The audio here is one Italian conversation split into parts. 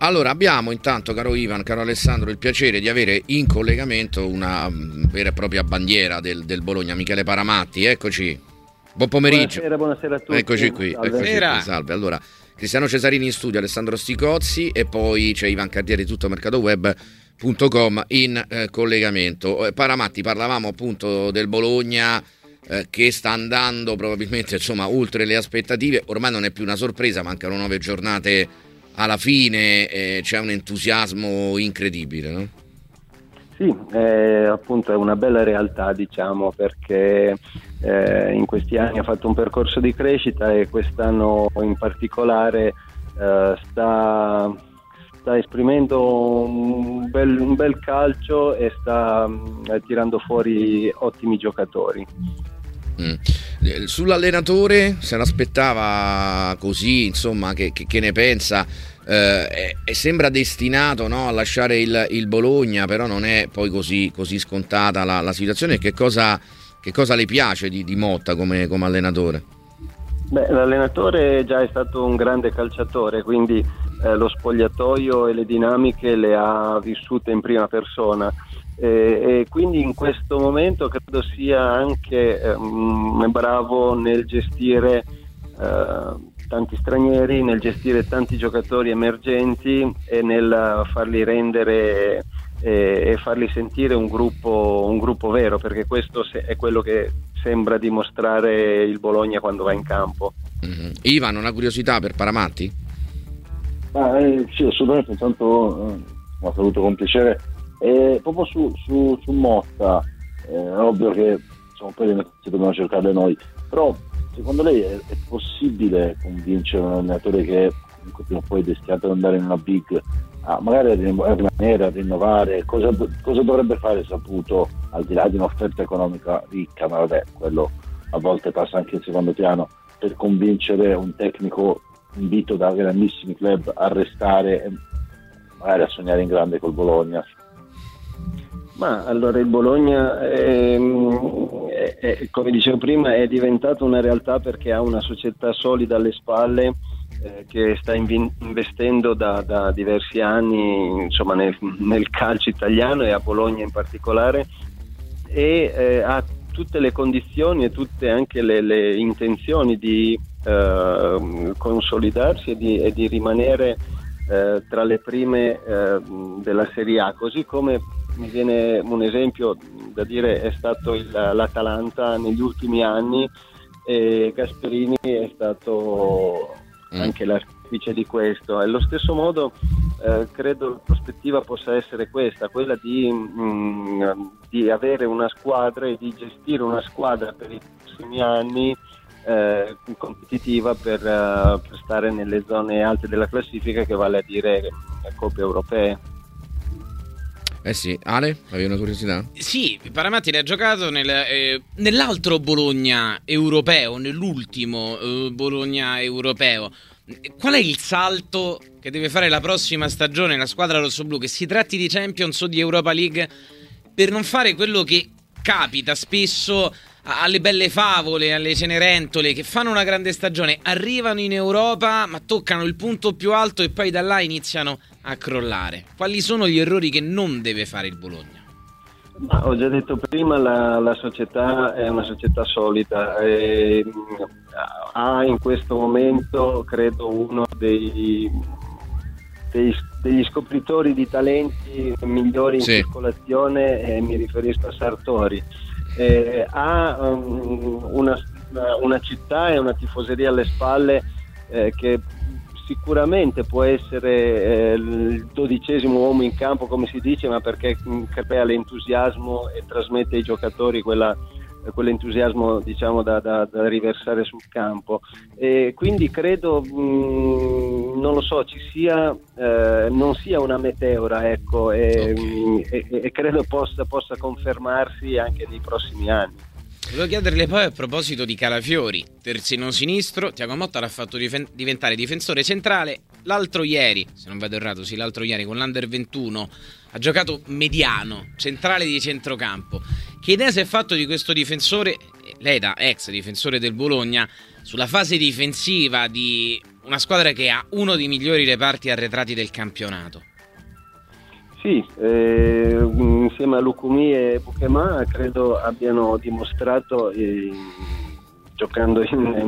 Allora, abbiamo intanto, caro Ivan, caro Alessandro, il piacere di avere in collegamento una vera e propria bandiera del Bologna, Michele Paramatti. Eccoci. Buon pomeriggio. Buonasera a tutti. Eccoci qui. Salve. Allora, Cristiano Cesarini in studio, Alessandro Sticozzi e poi c'è Ivan Cardieri, tutto mercatoweb.com in collegamento. Paramatti, parlavamo appunto del Bologna che sta andando probabilmente oltre le aspettative. Ormai non è più una sorpresa, mancano 9 giornate alla fine, c'è un entusiasmo incredibile, no? Sì, appunto è una bella realtà, diciamo, perché in questi anni ha fatto un percorso di crescita e quest'anno in particolare sta esprimendo un bel calcio e sta tirando fuori ottimi giocatori. Sull'allenatore se l'aspettava così, insomma, che ne pensa? Sembra destinato, no, a lasciare il Bologna, però non è poi così scontata la situazione. Che cosa le piace di Motta come allenatore? Beh, l'allenatore già è stato un grande calciatore, quindi lo spogliatoio e le dinamiche le ha vissute in prima persona. E quindi in questo momento credo sia anche bravo nel gestire tanti stranieri, nel gestire tanti giocatori emergenti e nel farli rendere e farli sentire un gruppo vero, perché questo è quello che sembra dimostrare il Bologna quando va in campo. Ivan, una curiosità per Paramatti? Sì, assolutamente, intanto ho saluto con piacere. Proprio su Motta, è ovvio che poi le notizie dobbiamo cercarle noi, però secondo lei è possibile convincere un allenatore che prima o poi è destinato ad andare in una big magari a rimanere, a rinnovare? Cosa dovrebbe fare Saputo, al di là di un'offerta economica ricca, ma vabbè, quello a volte passa anche in secondo piano, per convincere un tecnico invito da grandissimi club a restare e magari a sognare in grande col Bologna? Ma allora il Bologna come dicevo prima, è diventato una realtà perché ha una società solida alle spalle, che sta investendo da diversi anni, insomma, nel calcio italiano e a Bologna in particolare, e ha tutte le condizioni e tutte anche le intenzioni di consolidarsi e di rimanere tra le prime della Serie A, così come mi viene un esempio da dire è stato l'Atalanta negli ultimi anni, e Gasperini è stato anche l'artefice di questo. Allo stesso modo credo la prospettiva possa essere quella di avere una squadra e di gestire una squadra per i prossimi anni competitiva per stare nelle zone alte della classifica, che vale a dire coppe europee. Sì, Ale, avevi una curiosità? Sì, Paramatti ha giocato nell'altro Bologna europeo, nell'ultimo Bologna europeo. Qual è il salto che deve fare la prossima stagione la squadra rossoblù, che si tratti di Champions o di Europa League, per non fare quello che capita spesso alle belle favole, alle Cenerentole, che fanno una grande stagione, arrivano in Europa ma toccano il punto più alto e poi da là iniziano a crollare? Quali sono gli errori che non deve fare il Bologna? Ma ho già detto prima, la società è una società solida, ha in questo momento credo uno degli scopritori di talenti migliori in circolazione, e mi riferisco a Sartori. Ha una città e una tifoseria alle spalle che sicuramente può essere il 12° uomo in campo, come si dice, ma perché crea l'entusiasmo e trasmette ai giocatori quell'entusiasmo, diciamo, da riversare sul campo, e quindi credo non lo so, ci sia non sia una meteora, ecco, e credo possa confermarsi anche nei prossimi anni. Volevo chiederle poi, a proposito di Calafiori, terzino sinistro, Thiago Motta l'ha fatto diventare difensore centrale. L'altro ieri, se non vado errato, l'altro ieri con l'Under 21 ha giocato mediano, centrale di centrocampo. Che idea si è fatto di questo difensore, lei da ex difensore del Bologna, sulla fase difensiva, di una squadra che ha uno dei migliori reparti arretrati del campionato. Sì, insieme a Lucumi e Bukema credo abbiano dimostrato, giocando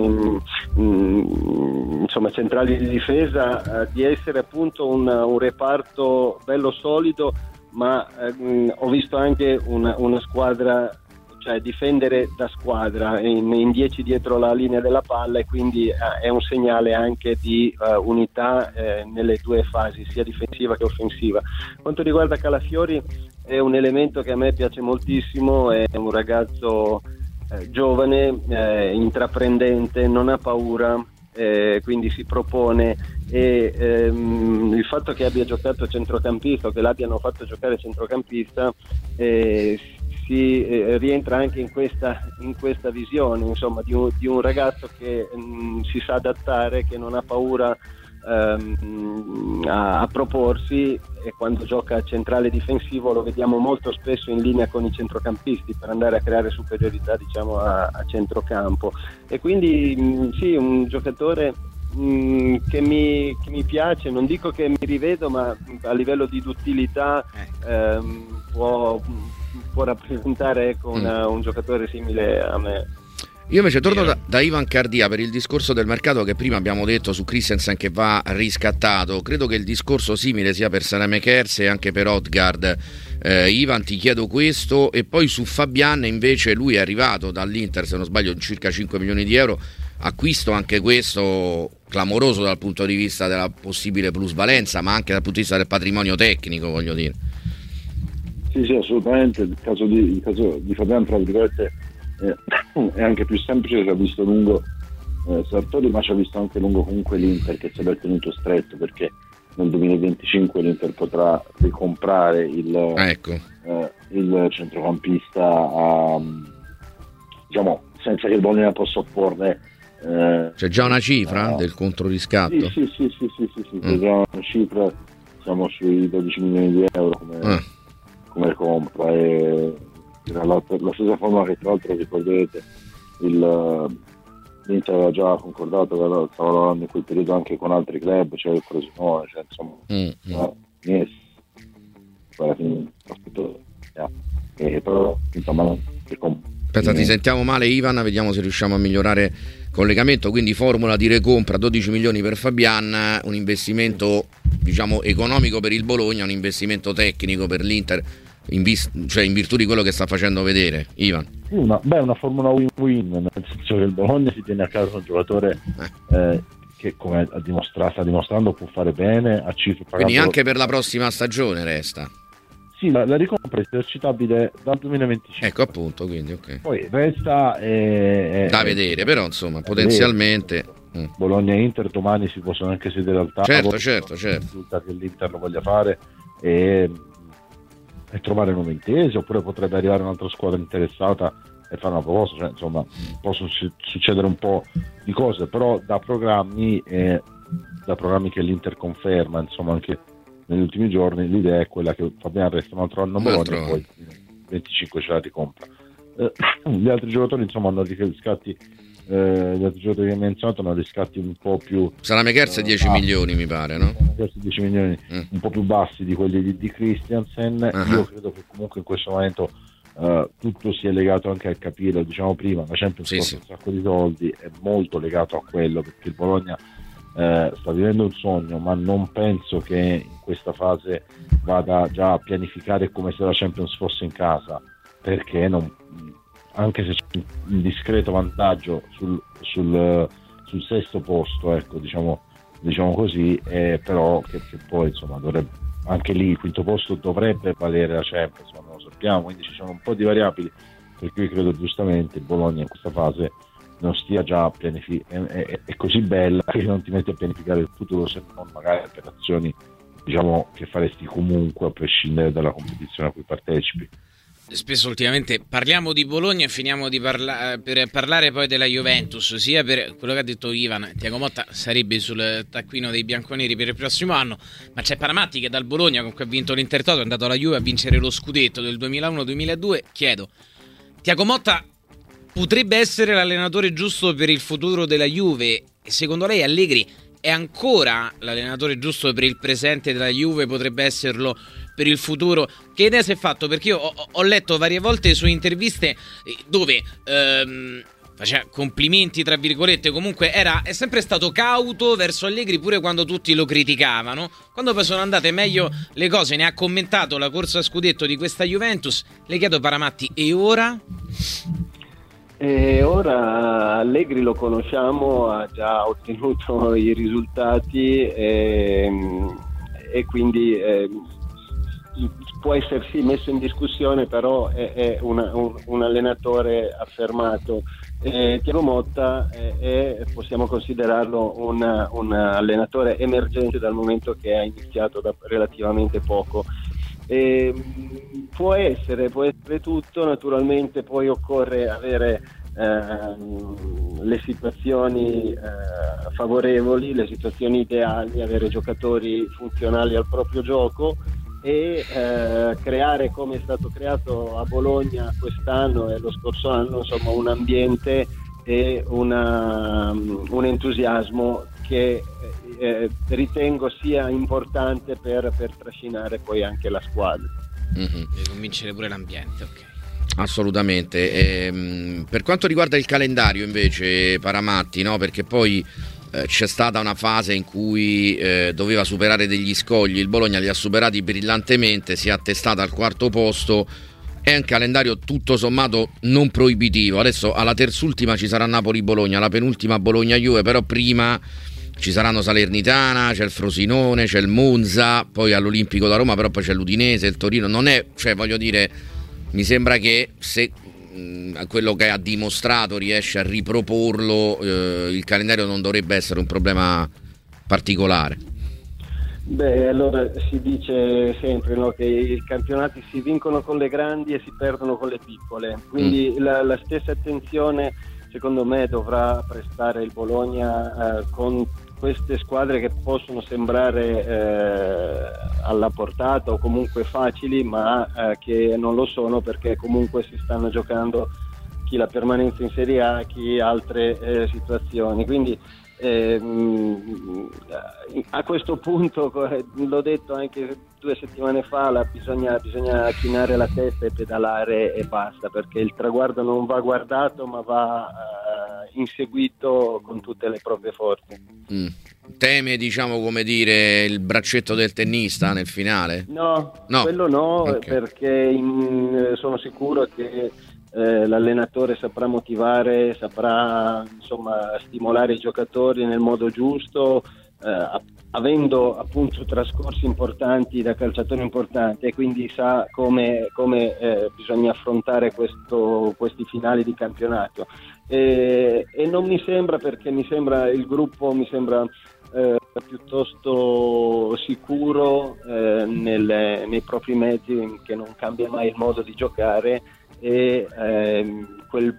insomma centrali di difesa, di essere appunto un reparto bello solido, ma ho visto anche una squadra, cioè difendere da squadra in 10 dietro la linea della palla, e quindi è un segnale anche di unità nelle due fasi, sia difensiva che offensiva. Quanto riguarda Calafiori, è un elemento che a me piace moltissimo, è un ragazzo giovane, intraprendente, non ha paura, quindi si propone, e il fatto che abbia giocato centrocampista, o che l'abbiano fatto giocare centrocampista, si rientra anche in questa visione, insomma, di un ragazzo che si sa adattare, che non ha paura a proporsi, e quando gioca centrale difensivo lo vediamo molto spesso in linea con i centrocampisti per andare a creare superiorità, diciamo, a centrocampo. E quindi sì, un giocatore che mi piace, non dico che mi rivedo, ma a livello di duttilità può rappresentare, ecco, un giocatore simile a me. Io invece torno da Ivan Cardia per il discorso del mercato che prima abbiamo detto su Christensen, che va riscattato. Credo che il discorso simile sia per Saelemaekers e anche per Odgaard. Ivan, ti chiedo questo, e poi su Fabian invece lui è arrivato dall'Inter, se non sbaglio, circa 5 milioni di euro, acquisto anche questo clamoroso dal punto di vista della possibile plusvalenza, ma anche dal punto di vista del patrimonio tecnico, voglio dire. Sì, assolutamente. Il caso di Fabian, tra virgolette, è anche più semplice, che ha visto lungo Sartori, ma ci ha visto anche lungo comunque l'Inter, che si è tenuto stretto, perché nel 2025 l'Inter potrà ricomprare il centrocampista diciamo senza che il Bologna possa opporre. C'è già una cifra del controriscatto? Sì, c'è già una cifra, siamo sui 12 milioni di euro come compra, e la stessa forma che, tra l'altro, ricorderete, l'Inter aveva già concordato che stava lavorando in quel periodo anche con altri club, cioè il Frosinone, cioè insomma alla fine però insomma aspetta, ti sentiamo male Ivan, vediamo se riusciamo a migliorare collegamento. Quindi formula di recompra 12 milioni per Fabian, un investimento, diciamo, economico per il Bologna, un investimento tecnico per l'Inter, cioè in virtù di quello che sta facendo vedere Ivan. Una formula win-win, nel senso che il Bologna si tiene a casa un giocatore che, come sta dimostrando, può fare bene a cifre pagando. Quindi anche per la prossima stagione resta. Sì, la ricompra è esercitabile dal 2025. Ecco, appunto, quindi ok. Poi resta da vedere, però insomma potenzialmente Bologna e Inter domani si possono anche sedere al tavolo. Certo. Risulta che l'Inter lo voglia fare e trovare nuove intese, oppure potrebbe arrivare un'altra squadra interessata e fare una proposta, cioè, insomma, possono succedere un po' di cose, però da programmi che l'Inter conferma, insomma, anche negli ultimi giorni, l'idea è quella che Fabian resta un altro anno a Bologna, poi 25 ce la ricompra. Gli altri giocatori, insomma, hanno riscatti, gli altri giocatori che hai menzionato hanno riscatti un po' più. Saelemaekers 10 milioni mi pare, no? 10 milioni un po' più bassi di quelli di Christiansen. Io credo che comunque in questo momento tutto sia legato anche al capire, diciamo prima, la Champions costa un sacco di soldi, è molto legato a quello, perché il Bologna sta vivendo un sogno, ma non penso che in questa fase vada già a pianificare come se la Champions fosse in casa, perché anche se c'è un discreto vantaggio sul sesto posto, ecco, diciamo così, però che poi insomma anche lì il quinto posto dovrebbe valere la Champions, ma non lo sappiamo, quindi ci sono un po' di variabili, per cui credo giustamente il Bologna in questa fase non stia già è così bella che non ti metti a pianificare il futuro, se non magari per azioni, diciamo, che faresti comunque a prescindere dalla competizione a cui partecipi. Spesso ultimamente parliamo di Bologna e finiamo per parlare poi della Juventus, sia per quello che ha detto Ivan. Thiago Motta sarebbe sul taccuino dei bianconeri per il prossimo anno, ma c'è Paramatti che dal Bologna, con cui ha vinto l'Intertoto, è andato alla Juve a vincere lo scudetto del 2001-2002. Chiedo, Thiago Motta potrebbe essere l'allenatore giusto per il futuro della Juve? E secondo lei Allegri è ancora l'allenatore giusto per il presente della Juve, potrebbe esserlo per il futuro? Che idea si è fatto? Perché io ho letto varie volte su interviste dove faceva complimenti tra virgolette, comunque è sempre stato cauto verso Allegri pure quando tutti lo criticavano. Quando poi sono andate meglio le cose, ne ha commentato la corsa a scudetto di questa Juventus. Le chiedo, Paramatti, e ora? E ora Allegri lo conosciamo, ha già ottenuto i risultati e quindi può essersi messo in discussione, però è un allenatore affermato. Thiago Motta possiamo considerarlo un allenatore emergente, dal momento che ha iniziato da relativamente poco. Può essere tutto, naturalmente poi occorre avere le situazioni favorevoli, le situazioni ideali, avere giocatori funzionali al proprio gioco e creare, come è stato creato a Bologna quest'anno e lo scorso anno, insomma un ambiente e un entusiasmo che ritengo sia importante per trascinare poi anche la squadra. Deve convincere pure l'ambiente, ok. Assolutamente. Per quanto riguarda il calendario invece, Paramatti, no? Perché poi c'è stata una fase in cui doveva superare degli scogli, il Bologna li ha superati brillantemente, si è attestata al 4° posto. È un calendario tutto sommato non proibitivo. Adesso alla terzultima ci sarà Napoli-Bologna, alla penultima Bologna-Juve, però prima ci saranno Salernitana, c'è il Frosinone, c'è il Monza, poi all'Olimpico da Roma, però poi c'è l'Udinese, il Torino. Non è, cioè voglio dire, mi sembra che se quello che ha dimostrato riesce a riproporlo, il calendario non dovrebbe essere un problema particolare. Beh, allora si dice sempre, no, che i campionati si vincono con le grandi e si perdono con le piccole, quindi la stessa attenzione secondo me dovrà prestare il Bologna con queste squadre che possono sembrare alla portata o comunque facili, ma che non lo sono, perché comunque si stanno giocando chi la permanenza in Serie A, chi altre situazioni. Quindi a questo punto, l'ho detto anche 2 settimane fa, bisogna chinare la testa e pedalare e basta, perché il traguardo non va guardato ma va inseguito con tutte le proprie forze. Teme, diciamo, come dire, il braccetto del tennista nel finale? No. Quello no, okay. Perché sono sicuro che l'allenatore saprà motivare, saprà insomma stimolare i giocatori nel modo giusto, avendo appunto trascorsi importanti da calciatore importante, e quindi sa come bisogna affrontare questi finali di campionato, e non mi sembra, perché il gruppo mi sembra piuttosto sicuro nei propri mezzi, che non cambia mai il modo di giocare, e quella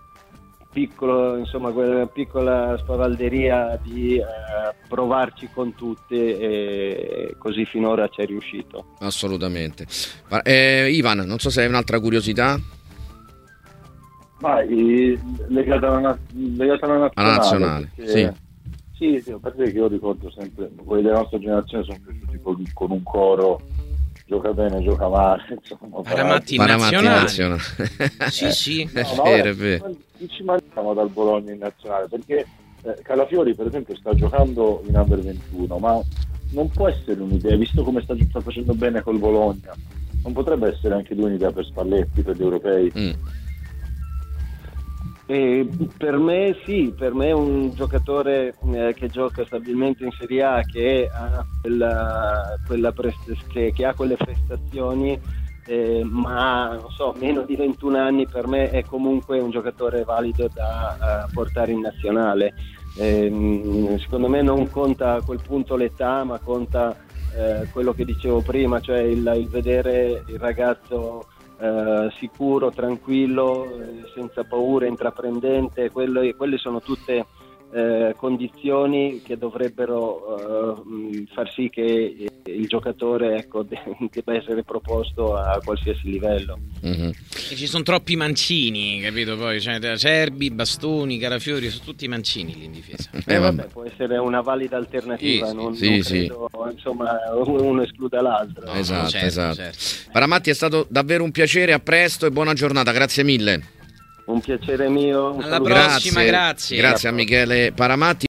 piccola spavalderia di provarci con tutti, e così finora ci è riuscito. Assolutamente. Ivan, non so se hai un'altra curiosità. Legata alla nazionale. Sì, perché io ricordo sempre, quelli della nostra generazione sono cresciuti con un coro: gioca bene, gioca male, insomma. Paramatti nazionale. Sì. È vero. Ci mandiamo dal Bologna in nazionale, perché Calafiori per esempio sta giocando in Under 21, ma non può essere un'idea, visto come sta facendo bene col Bologna, non potrebbe essere anche lui un'idea per Spalletti, per gli europei? Per me sì, per me è un giocatore che gioca stabilmente in Serie A, che ha che ha quelle prestazioni, ma non so, meno di 21 anni per me è comunque un giocatore valido da portare in nazionale. Secondo me non conta a quel punto l'età, ma conta quello che dicevo prima, cioè il vedere il ragazzo sicuro, tranquillo, senza paura, intraprendente. Quelle sono tutte condizioni che dovrebbero far sì che il giocatore, ecco, debba essere proposto a qualsiasi livello. E ci sono troppi mancini, capito? Poi Cerbi, Bastoni, Carafiori, sono tutti mancini lì in difesa. Vabbè, può essere una valida alternativa, non credo, insomma, uno escluda l'altro. No, esatto. Paramatti, è stato davvero un piacere, a presto e buona giornata, grazie mille. Un piacere mio. Alla prossima, grazie. Grazie a Michele Paramatti.